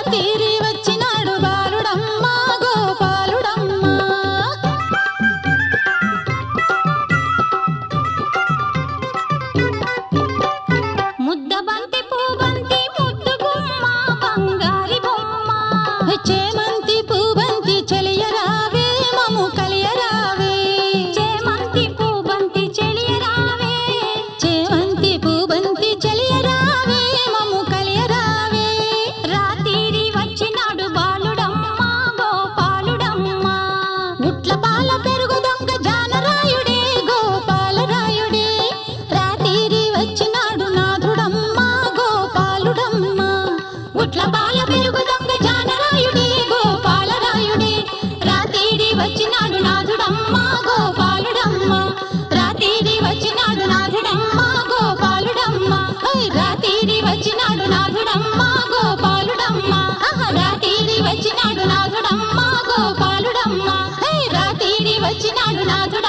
రాతిరి వచ్చినాడు బాలుడమ్మ గోపాలుడమ్మ ముద్దబంతి పూబంతి ముద్దు గుమ్మ బంగారి బొమ్మ చేమంతి పూబంతి చెలియరావే మము కలియరావే చేమంతి పూబంతి చెలియరావే చేమంతి పూబంతి చెలియరావే మము కలియరావే రాతిరి వచ్చినాడు బాలుడమ్మ గోపాలుడమ్మ ఉట్ల పాల పెరుగు దొంగ జానరాయుడే గోపాలరాయుడే రాతిరి వచ్చినాడు నాథుడమ్మ గోపాలుడమ్మ ఉట్ల పాల పెరుగు దొంగ జానరాయుడే గోపాలరాయుడే రాతిరి వచ్చినాడు నాథుడమ్మ గోపాలుడమ్మ రాతిరి వచ్చినాడు నాథుడమ్మ గోపాలుడమ్మ రాతిరి వచ్చినాడు నాథుడమ్మ గోపాలుడమ్మ రాతిరి వచ్చినాడు నాథుడమ్మ గోపాలుడమ్మ రాతిరి వచ్చినాడు నాథుడమ్మ